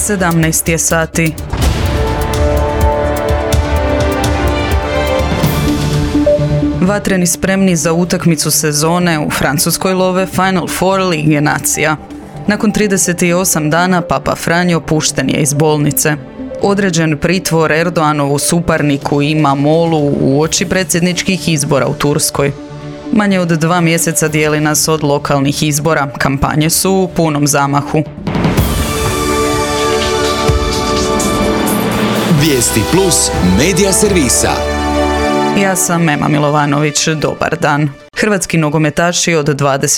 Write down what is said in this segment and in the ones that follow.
17 je sati. Vatreni spremni za utakmicu sezone u Francuskoj love Final Four Lige nacija. Nakon 38 dana Papa Franjo pušten je iz bolnice. Određen pritvor Erdoganovu suparniku Imamoglu uoči predsjedničkih izbora u Turskoj. Manje od 2 mjeseca dijeli nas od lokalnih izbora. Kampanje su u punom zamahu. Vijesti plus medija servisa. Ja sam Ema Milovanović, dobar dan. Hrvatski nogometaši od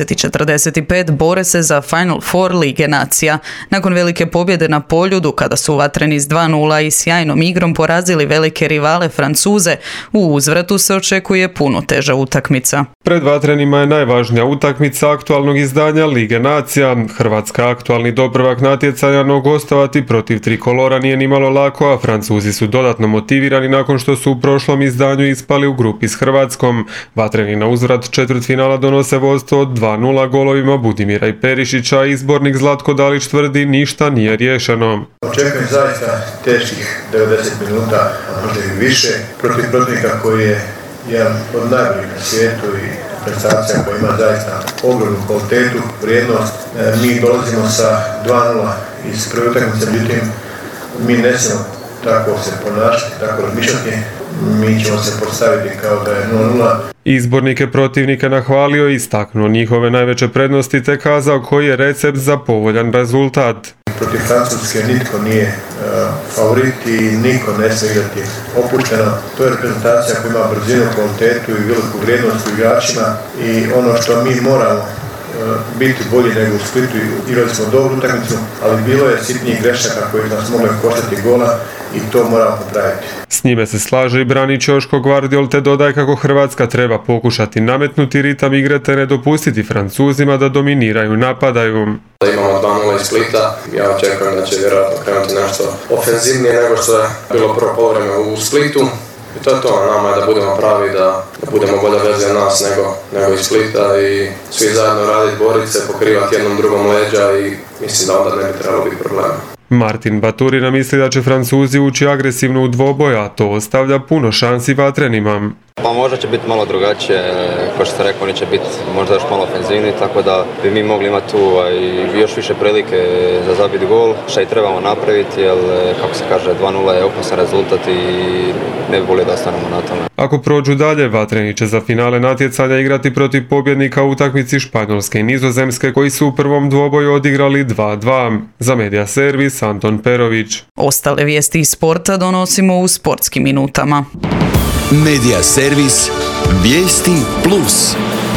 20:45 bore se za Final Four Lige nacija. Nakon velike pobjede na Poljudu, kada su vatreni s 2:0 i sjajnom igrom porazili velike rivale Francuze, u uzvratu se očekuje puno teža utakmica. Pred vatrenima je najvažnija utakmica aktualnog izdanja Lige nacija. Hrvatska aktualni doprvak natjecanja, no gostovati protiv trikolora nije nimalo lako, a Francuzi su dodatno motivirani nakon što su u prošlom izdanju ispali u grupi s Hrvatskom. Vatreni na uzvrat četvrtfinala donose vodstvo od 2:0 golovima Budimira i Perišića. Izbornik Zlatko Dalić tvrdi ništa nije riješeno. Očekujem zaista teških 90 minuta, a možda i više, protiv protivnika koji je jedan od najboljih na svijetu i prestacija koja ima zaista ogromnu kvalitetu, vrijednost. Mi dolazimo sa 2:0 iz prve utakmice, međutim mi ne smijemo tako se ponašati, tako razmišljati. Mi ćemo se postaviti kao da je 0:0. Izbornik je protivnika nahvalio i istaknuo njihove najveće prednosti te kazao koji je recept za povoljan rezultat. Protiv Francuske nitko nije favorit i niko ne smije igrati opušteno. To je reprezentacija koja ima brzinu, kvalitetu i veliku vrijednost u igračima i ono što mi moramo biti bolji nego u Splitu. Igrali smo dobru utakmicu, ali bilo je sitnijih grešaka koji nas mogli koštati gola i to moramo popraviti. S njime se slaže i brani Ćoško Gvardiol te dodaje kako Hrvatska treba pokušati nametnuti ritam igre te ne dopustiti Francuzima da dominiraju, napadaju. Imamo 2:0 iz Splita, ja očekujem da će vjerojatno krenuti nešto ofenzivnije nego što je bilo prvo poluvreme u Splitu. I to je to, nama je da budemo pravi, da budemo bolja verzija nas nego iz Splita i svi zajedno raditi, boriti se, pokrivati jednom drugom leđa i mislim da onda ne bi trebalo biti problema. Martin Baturina misli da će Francuzi ući agresivno u dvoboj, a to ostavlja puno šansi vatrenima. Pa možda će biti malo drugačije, kao što ste rekao, oni će biti možda još malo ofenzivni, tako da bi mi mogli imati tu još više prilike za zabiti gol, što i trebamo napraviti, jer kako se kaže 2:0 je opasan rezultat i ne bi volio da ostanemo na tome. Ako prođu dalje, vatreni će za finale natjecanja igrati protiv pobjednika u utakmici Španjolske i Nizozemske koji su u prvom dvoboju odigrali 2:2. Za medija servis Anton Perović. Ostale vijesti iz sporta donosimo u sportskim minutama. Medija servis Vijesti plus.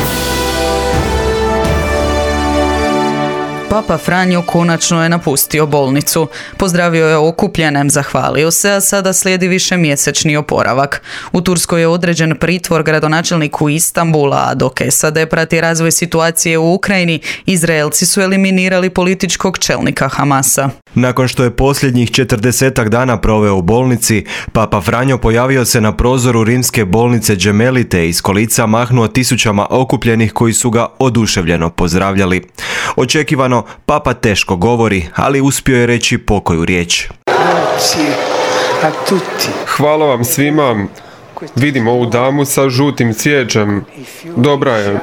Papa Franjo konačno je napustio bolnicu. Pozdravio je okupljene, zahvalio se, a sada slijedi višemjesečni oporavak. U Turskoj je određen pritvor gradonačelniku Istanbula, a dok SAD prati razvoj situacije u Ukrajini, Izraelci su eliminirali političkog čelnika Hamasa. Nakon što je posljednjih 40 dana proveo u bolnici, Papa Franjo pojavio se na prozoru rimske bolnice Gemelli te iz kolica mahnuo tisućama okupljenih koji su ga oduševljeno pozdravljali. Očekivano, Papa teško govori, ali uspio je reći pokoju riječ. Hvala vam svima. Vidim ovu damu sa žutim cvijećem. Dobra je.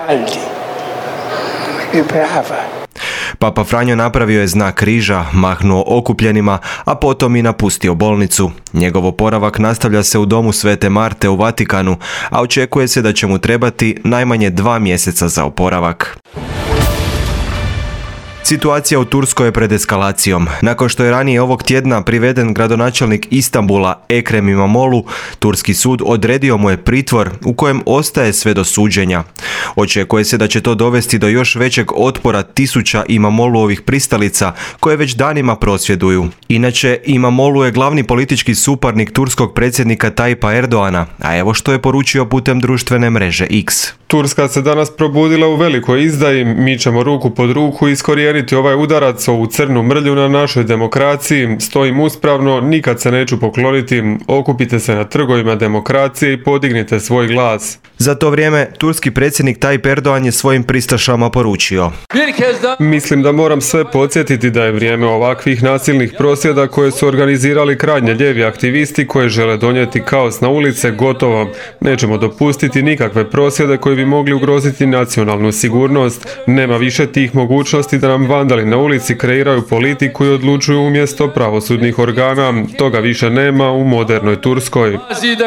Papa Franjo napravio je znak križa, mahnuo okupljenima, a potom i napustio bolnicu. Njegov oporavak nastavlja se u domu Svete Marte u Vatikanu, a očekuje se da će mu trebati najmanje 2 mjeseca za oporavak. Situacija u Turskoj je pred eskalacijom. Nakon što je ranije ovog tjedna priveden gradonačelnik Istanbula Ekrem Imamoglu, turski sud odredio mu je pritvor u kojem ostaje sve do suđenja. Očekuje se da će to dovesti do još većeg otpora tisuća Imamogluovih pristalica koje već danima prosvjeduju. Inače, Imamoglu je glavni politički suparnik turskog predsjednika Tayyipa Erdogana, a evo što je poručio putem društvene mreže X. Turska se danas probudila u velikoj izdaji, mi ćemo ruku pod ruku iskorijeniti ovaj udarac, ovu crnu mrlju na našoj demokraciji, stojim uspravno, nikad se neću pokloniti, okupite se na trgovima demokracije i podignite svoj glas. Za to vrijeme, turski predsjednik Tayyip Erdogan je svojim pristašama poručio: Mislim da moram sve podsjetiti da je vrijeme ovakvih nasilnih prosvjeda koje su organizirali krajnje lijevi aktivisti koje žele donijeti kaos na ulice gotovo. Nećemo dopustiti nikakve prosvjede koji bi mogli ugroziti nacionalnu sigurnost. Nema više tih mogućnosti da nam vandali na ulici kreiraju politiku i odlučuju umjesto pravosudnih organa. Toga više nema u modernoj Turskoj.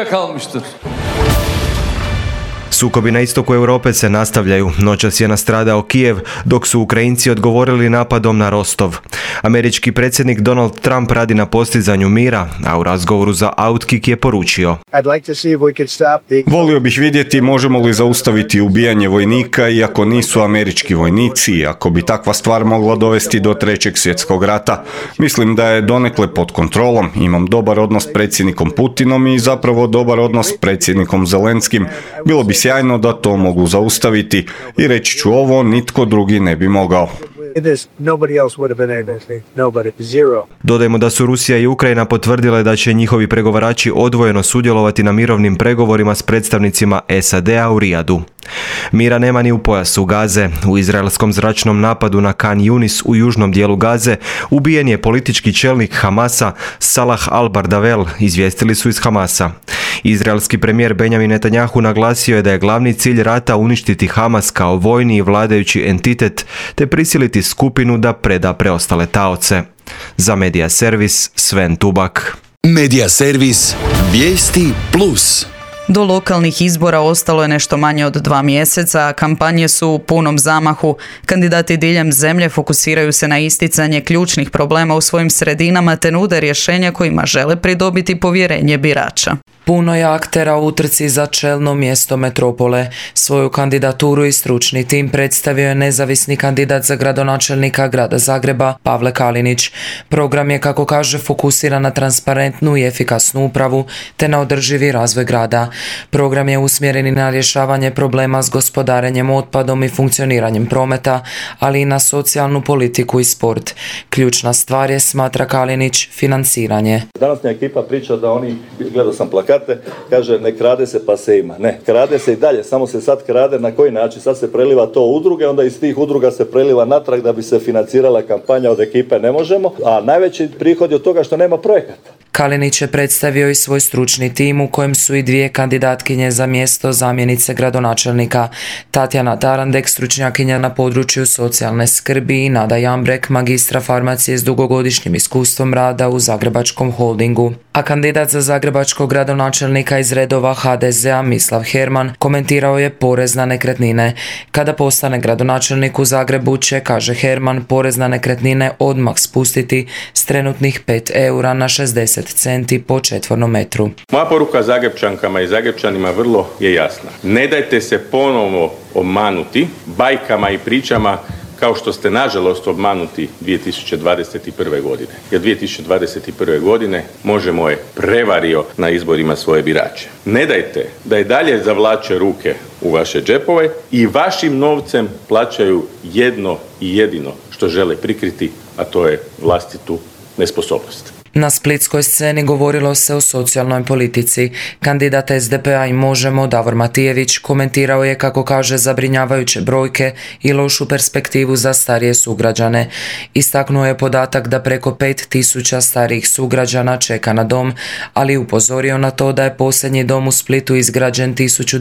Sukobi na istoku Europe se nastavljaju. Noćas je nastradao Kijev, dok su Ukrajinci odgovorili napadom na Rostov. Američki predsjednik Donald Trump radi na postizanju mira, a u razgovoru za Outkick je poručio: Volio bih vidjeti možemo li zaustaviti ubijanje vojnika iako nisu američki vojnici, ako bi takva stvar mogla dovesti do Trećeg svjetskog rata. Mislim da je donekle pod kontrolom. Imam dobar odnos s predsjednikom Putinom i zapravo dobar odnos s predsjednikom Zelenskim. Bilo bi sjajno da to mogu zaustaviti i reći ću ovo, nitko drugi ne bi mogao. Dodajmo da su Rusija i Ukrajina potvrdile da će njihovi pregovarači odvojeno sudjelovati na mirovnim pregovorima s predstavnicima SAD-a u Rijadu. Mira nema ni u pojasu Gaze. U izraelskom zračnom napadu na Khan Yunis u južnom dijelu Gaze ubijen je politički čelnik Hamasa Salah al-Bardavel, izvijestili su iz Hamasa. Izraelski premijer Benjamin Netanjahu naglasio je da je glavni cilj rata uništiti Hamas kao vojni i vladajući entitet te prisiliti skupinu da preda preostale taoce. Za Media Servis, Sven Tubak. Media Servis, vijesti plus. Do lokalnih izbora ostalo je nešto manje od 2 mjeseca, a kampanje su u punom zamahu. Kandidati diljem zemlje fokusiraju se na isticanje ključnih problema u svojim sredinama te nude rješenja kojima žele pridobiti povjerenje birača. Puno je aktera u utrci za čelno mjesto metropole. Svoju kandidaturu i stručni tim predstavio je nezavisni kandidat za gradonačelnika grada Zagreba, Pavle Kalinić. Program je, kako kaže, fokusiran na transparentnu i efikasnu upravu te na održivi razvoj grada. Program je usmjeren i na rješavanje problema s gospodarenjem otpadom i funkcioniranjem prometa, ali i na socijalnu politiku i sport. Ključna stvar je, smatra Kalinić, financiranje. Današnja ekipa priča da oni, gledao sam plakate, kaže ne krade se pa se ima. Ne, krade se i dalje, samo se sad krade na koji način? Sad se preliva to u udruge, onda iz tih udruga se preliva natrag da bi se financirala kampanja od ekipe ne možemo, a najveći prihod je od toga što nema projekata. Kalinić je predstavio i svoj stručni tim u kojem su i 2 kandidatkinje za mjesto zamjenice gradonačelnika. Tatjana Tarandek, stručnjakinja na području socijalne skrbi, i Nada Jambrek, magistra farmacije s dugogodišnjim iskustvom rada u Zagrebačkom holdingu. A kandidat za zagrebačkog gradonačelnika iz redova HDZ-a Mislav Herman komentirao je porez na nekretnine. Kada postane gradonačelnik u Zagrebu će, kaže Herman, porez na nekretnine odmah spustiti s trenutnih 5 eura na 60 centi po četvornom metru. Moja poruka Zagrepčankama i Zagrepčanima vrlo je jasna. Ne dajte se ponovo obmanuti bajkama i pričama kao što ste nažalost obmanuti 2021. godine. Jer 2021. godine Možemo je prevario na izborima svoje birače. Ne dajte da i dalje zavlače ruke u vaše džepove i vašim novcem plaćaju jedno i jedino što žele prikriti, a to je vlastitu nesposobnost. Na splitskoj sceni govorilo se o socijalnoj politici. Kandidat SDP-a i Možemo, Davor Matijević, komentirao je, kako kaže, zabrinjavajuće brojke i lošu perspektivu za starije sugrađane. Istaknuo je podatak da preko 5.000 starijih sugrađana čeka na dom, ali upozorio na to da je posljednji dom u Splitu izgrađen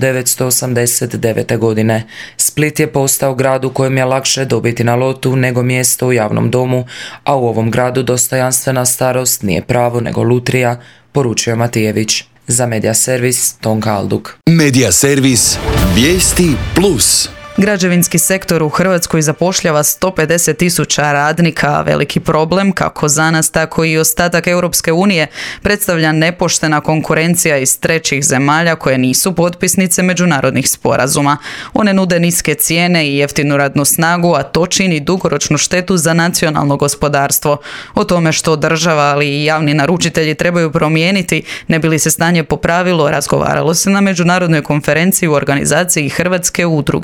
1989. godine. Split je postao grad u kojem je lakše dobiti na lotu nego mjesto u javnom domu, a u ovom gradu dostojanstvena starost nije pravo nego lutrija, poručio Matijević. Za Media Servis, Tonka Alduk. Media Servis, vijesti plus. Građevinski sektor u Hrvatskoj zapošljava 150.000 radnika, a veliki problem, kako za nas, tako i ostatak Europske unije, predstavlja nepoštena konkurencija iz trećih zemalja koje nisu potpisnice međunarodnih sporazuma. One nude niske cijene i jeftinu radnu snagu, a to čini dugoročnu štetu za nacionalno gospodarstvo. O tome što država, ali i javni naručitelji trebaju promijeniti, ne bi li se stanje popravilo, razgovaralo se na međunarodnoj konferenciji u organizaciji Hrvatske udruge poslodavaca.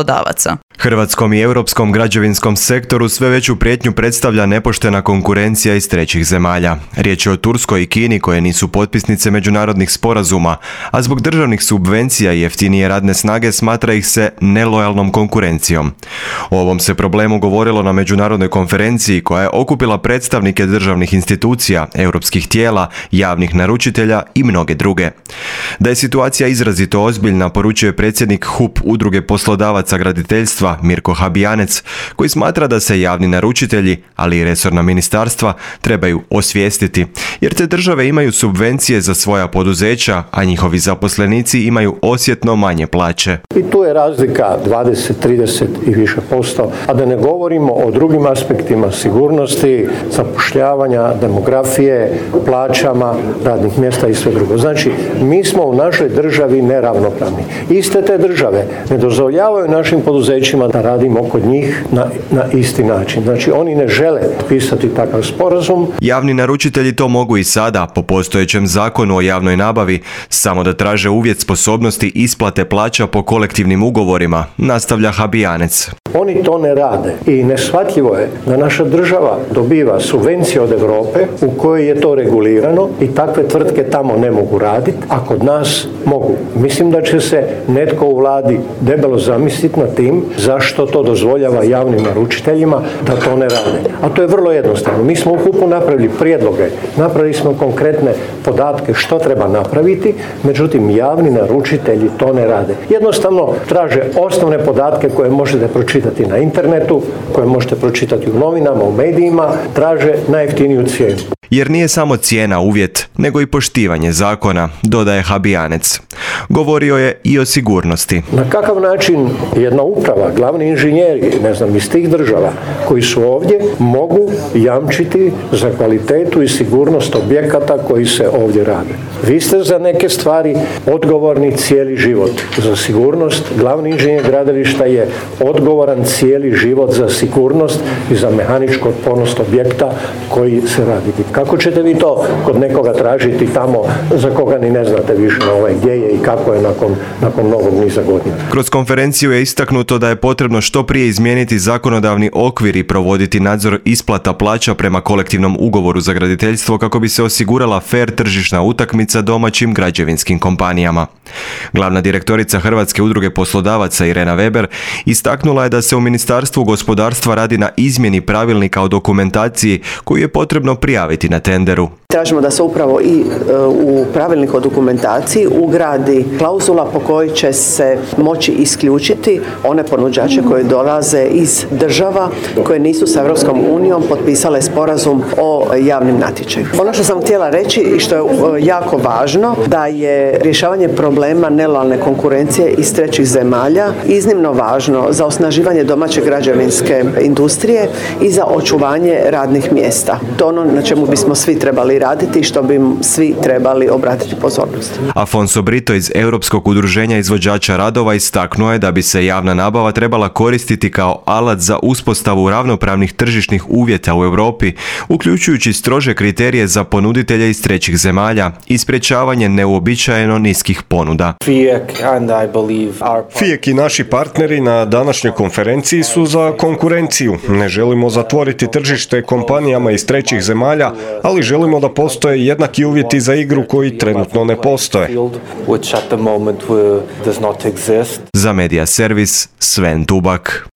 poslodavaca. Hrvatskom i europskom građevinskom sektoru sve veću prijetnju predstavlja nepoštena konkurencija iz trećih zemalja. Riječ je o Turskoj i Kini koje nisu potpisnice međunarodnih sporazuma, a zbog državnih subvencija i jeftinije radne snage smatra ih se nelojalnom konkurencijom. O ovom se problemu govorilo na međunarodnoj konferenciji koja je okupila predstavnike državnih institucija, europskih tijela, javnih naručitelja i mnoge druge. Da je situacija izrazito ozbiljna, poručuje predsjednik HUP Udruge poslodavaca graditeljstva Mirko Habijanec, koji smatra da se javni naručitelji, ali i resorna ministarstva, trebaju osvijestiti, jer te države imaju subvencije za svoja poduzeća, a njihovi zaposlenici imaju osjetno manje plaće. I tu je razlika 20, 30 i više posto, a da ne govorimo o drugim aspektima sigurnosti, zapošljavanja, demografije, plaćama, radnih mjesta i sve drugo. Znači, mi smo u našoj državi neravnopravni. Iste te države ne dozvoljavaju našim poduzećima da radimo kod njih na isti način. Znači, oni ne žele pisati takav sporazum. Javni naručitelji to mogu i sada, po postojećem zakonu o javnoj nabavi, samo da traže uvjet sposobnosti isplate plaća po kolektivnim ugovorima, nastavlja Habijanec. Oni to ne rade i neshvatljivo je da naša država dobiva subvencije od Europe u kojoj je to regulirano i takve tvrtke tamo ne mogu raditi, a kod nas mogu. Mislim da će se netko u vladi debelo zamisliti nad tim zašto to dozvoljava javnim naručiteljima da to ne rade. A to je vrlo jednostavno. Mi smo u HUP-u napravili prijedloge, napravili smo konkretne podatke što treba napraviti, međutim javni naručitelji to ne rade. Jednostavno traže osnovne podatke koje možete pročitati na internetu, koje možete pročitati u novinama, u medijima, traže najjeftiniju cijenu. Jer nije samo cijena uvjet, nego i poštivanje zakona, dodaje Habijanec. Govorio je i o sigurnosti. Na kakav način jedna uprava, glavni inženjeri, iz tih država koji su ovdje, mogu jamčiti za kvalitetu i sigurnost objekata koji se ovdje rade. Vi ste za neke stvari odgovorni cijeli život. Za sigurnost, glavni inženjer gradilišta je odgovoran cijeli život za sigurnost i za mehaničku otpornost objekta koji se radi. Kako ćete vi to kod nekoga tražiti tamo za koga ni ne znate više gdje je i kako je nakon mnogog niza godina? Kroz konferenciju je istaknuto da je potrebno što prije izmijeniti zakonodavni okvir i provoditi nadzor isplata plaća prema kolektivnom ugovoru za graditeljstvo kako bi se osigurala fer tržišna utakmica domaćim građevinskim kompanijama. Glavna direktorica Hrvatske udruge poslodavaca Irena Weber istaknula je da se u Ministarstvu gospodarstva radi na izmjeni pravilnika o dokumentaciji koju je potrebno prijaviti na tenderu. Tražimo da se upravo i u pravilnik o dokumentaciji ugradi klauzula po kojoj će se moći isključiti one ponuđače koji dolaze iz država koje nisu sa Europskom unijom potpisale sporazum o javnim natječajima. Ono što sam htjela reći i što je jako važno, da je rješavanje problema nelojalne konkurencije iz trećih zemalja iznimno važno za osnaživanje domaće građevinske industrije i za očuvanje radnih mjesta. To ono na čemu bismo svi trebali raditi i što bi svi trebali obratiti pozornost. Afonso Brito iz Europskog udruženja izvođača radova istaknuo je da bi se javna nabava trebala koristiti kao alat za uspostavu ravnopravnih tržišnih uvjeta u Europi, uključujući strože kriterije za ponuditelje iz trećih zemalja i sprječavanje neuobičajeno niskih ponuda. FIEK i naši partneri na današnjoj konferenciji su za konkurenciju. Ne želimo zatvoriti tržište kompanijama iz trećih zemalja, ali želimo da postoje jednaki uvjeti za igru koji trenutno ne postoje. Za Media Servis, Sven Tubak.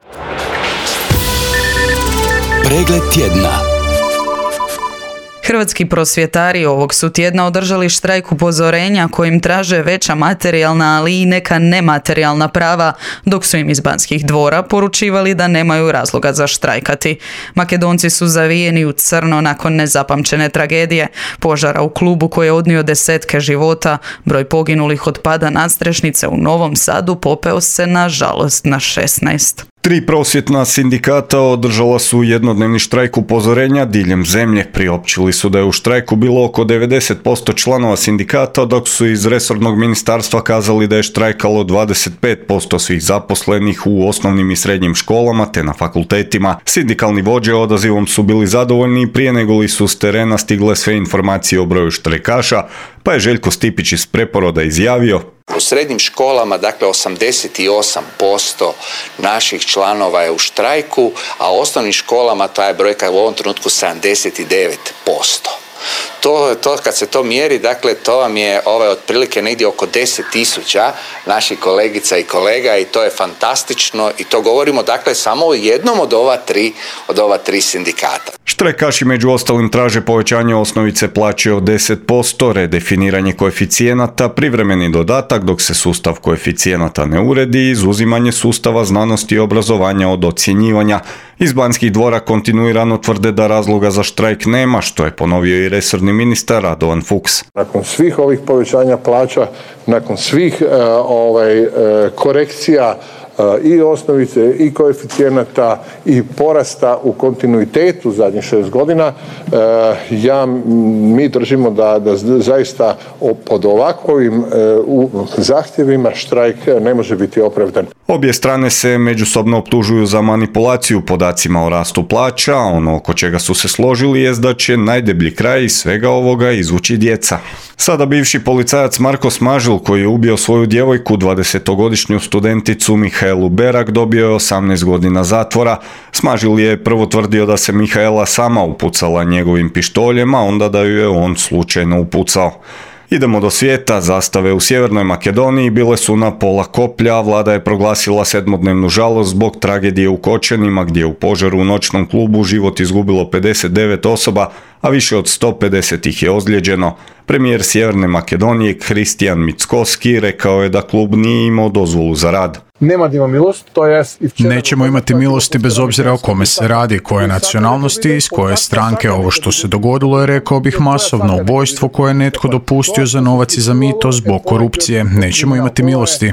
Pregled tjedna. Hrvatski prosvjetari ovog su tjedna održali štrajk upozorenja kojim traže veća materijalna, ali i neka nematerijalna prava, dok su im iz Banskih dvora poručivali da nemaju razloga za štrajkati. Makedonci su zavijeni u crno nakon nezapamćene tragedije, požara u klubu koji je odnio desetke života. Broj poginulih od pada nadstrešnice u Novom Sadu popeo se nažalost na 16. 3 prosvjetna sindikata održala su jednodnevni štrajk upozorenja diljem zemlje. Priopćili su da je u štrajku bilo oko 90% članova sindikata, dok su iz resornog ministarstva kazali da je štrajkalo 25% svih zaposlenih u osnovnim i srednjim školama te na fakultetima. Sindikalni vođe odazivom su bili zadovoljni prije nego li su s terena stigle sve informacije o broju štrajkaša, pa je Željko Stipić iz Preporoda izjavio: U srednjim školama, dakle, 88% naših članova je u štrajku, a u osnovnim školama ta je brojka u ovom trenutku 79%. To kad se to mjeri, dakle, to vam je otprilike negdje oko 10.000 naših kolegica i kolega i to je fantastično i to govorimo, dakle, samo o jednom od ova tri sindikata. Štrajkaši među ostalim traže povećanje osnovice plaće od 10%, redefiniranje koeficijenata, privremeni dodatak dok se sustav koeficijenata ne uredi i izuzimanje sustava znanosti i obrazovanja od ocjenjivanja. Iz Banskih dvora kontinuirano tvrde da razloga za štrajk nema, što je ponovio i resorni ministar Radovan Fuchs. Nakon svih ovih povećanja plaća, nakon svih korekcija i osnovice i koeficijenata i porasta u kontinuitetu zadnjih 6 godina, mi držimo da zaista pod ovakvim zahtjevima štrajk ne može biti opravdan. Obje strane se međusobno optužuju za manipulaciju podacima o rastu plaća, a ono oko čega su se složili jest da će najdeblji kraj iz svega ovoga izvući djeca. Sada bivši policajac Marko Smažil, koji je ubio svoju djevojku, 20-godišnju studenticu Mihaelu Berak, dobio je 18 godina zatvora. Smažil je prvo tvrdio da se Mihaela sama upucala njegovim pištoljem, a onda da ju je on slučajno upucao. Idemo do svijeta. Zastave u Sjevernoj Makedoniji bile su na pola koplja, a vlada je proglasila 7-dnevnu žalost zbog tragedije u Kočenima, gdje je u požaru u noćnom klubu život izgubilo 59 osoba, a više od 150 ih je ozlijeđeno. Premijer Sjeverne Makedonije Kristijan Mickoski rekao je da klub nije imao dozvolu za rad. Nećemo imati milosti bez obzira o kome se radi, koje nacionalnosti, iz koje stranke. Ovo što se dogodilo je, rekao bih, masovno ubojstvo koje je netko dopustio za novac i za mito zbog korupcije. Nećemo imati milosti.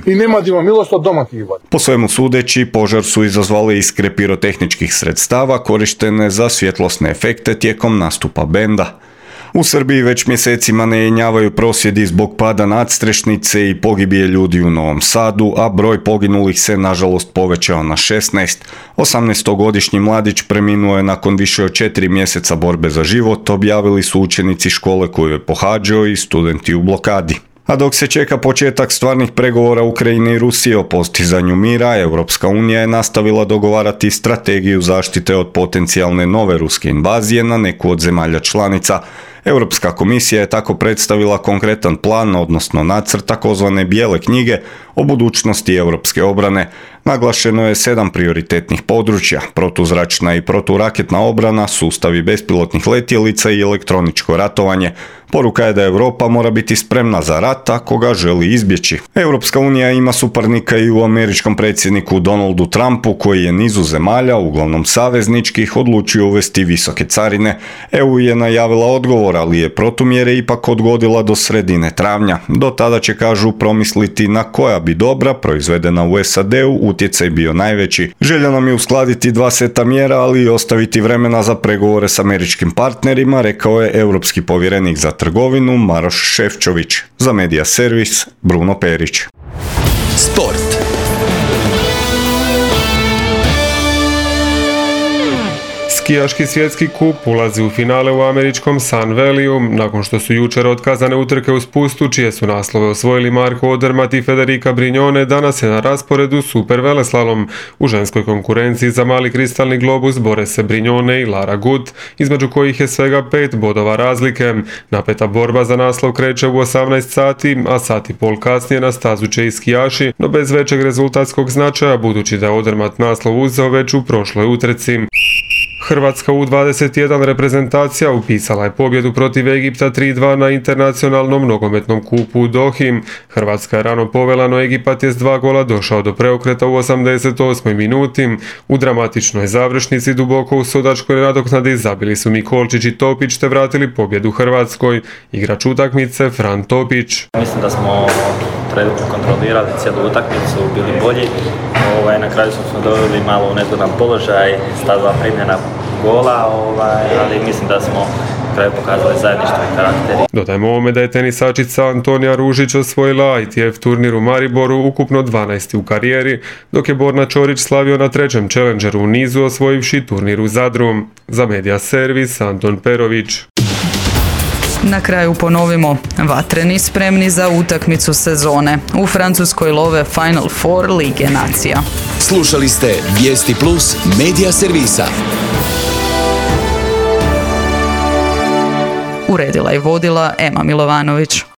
Po svemu sudeći, požar su izazvali iskre pirotehničkih sredstava korištene za svjetlosne efekte tijekom nastupa benda. U Srbiji već mjesecima ne jenjavaju prosvjedi zbog pada nadstrešnice i pogibije ljudi u Novom Sadu, a broj poginulih se nažalost povećao na 16. 18-godišnji mladić preminuo je nakon više od 4 mjeseca borbe za život, objavili su učenici škole koju je pohađao i studenti u blokadi. A dok se čeka početak stvarnih pregovora Ukrajine i Rusije o postizanju mira, Europska unija je nastavila dogovarati strategiju zaštite od potencijalne nove ruske invazije na neku od zemalja članica. Europska komisija je tako predstavila konkretan plan, odnosno nacrt takozvane bijele knjige o budućnosti europske obrane. Naglašeno je 7 prioritetnih područja: protuzračna i proturaketna obrana, sustavi bespilotnih letjelica i elektroničko ratovanje. Poruka je da Europa mora biti spremna za rat ako ga želi izbjeći. Europska unija ima suparnika i u američkom predsjedniku Donaldu Trumpu, koji je nizu zemalja, uglavnom savezničkih, odlučio uvesti visoke carine. EU je najavila odgovor, ali je protumjere ipak odgodila do sredine travnja. Do tada će, kažu, promisliti na koja bi dobra proizvedena u SAD-u utjecaj bio najveći. Želja nam je uskladiti 2 seta mjera, ali i ostaviti vremena za pregovore s američkim partnerima, rekao je europski povjerenik za trgovinu Maroš Šefčović. Za Medija Servis, Bruno Perić. Sport. Skijaški svjetski kup ulazi u finale u američkom Sun Valleyu nakon što su jučer otkazane utrke u spustu, čije su naslove osvojili Marko Odermatt i Federica Brignone. Danas je na rasporedu super veleslalom. U ženskoj konkurenciji za mali kristalni globus bore se Brignone i Lara Gut, između kojih je svega 5 bodova razlike. Napeta borba za naslov kreće u 18 sati, a sat i pol kasnije na stazu će i skijaši, no bez većeg rezultatskog značaja, budući da je Odermatt naslov uzeo već u prošloj utrci. Hrvatska U21 reprezentacija upisala je pobjedu protiv Egipta 3-2 na internacionalnom nogometnom kupu u Dohi. Hrvatska je rano povela, no Egipat je s 2 gola došao do preokreta u 88. minuti. U dramatičnoj završnici duboko u sudačkoj nadoknadi zabili su Mikolčić i Topić te vratili pobjedu Hrvatskoj. Igrač utakmice Fran Topić. Mislim da smo trenutno kontrolirali cijelu utakmicu, bili bolji. Na kraju smo doveli malo u nezgodan položaj, stavila primljena gola, ali mislim da smo na kraju pokazali zajedništvo i karakter. Dodajmo ovome da je tenisačica Antonija Ružić osvojila ITF turnir u Mariboru, ukupno 12. u karijeri, dok je Borna Ćorić slavio na 3. Challengeru u nizu, osvojivši turnir u Zadru. Za Medija Servis, Anton Perović. Na kraju ponovimo, vatreni spremni za utakmicu sezone. U Francuskoj love Final Four Lige nacija. Slušali ste Vijesti Plus medija servisa. Uredila i vodila Ema Milovanović.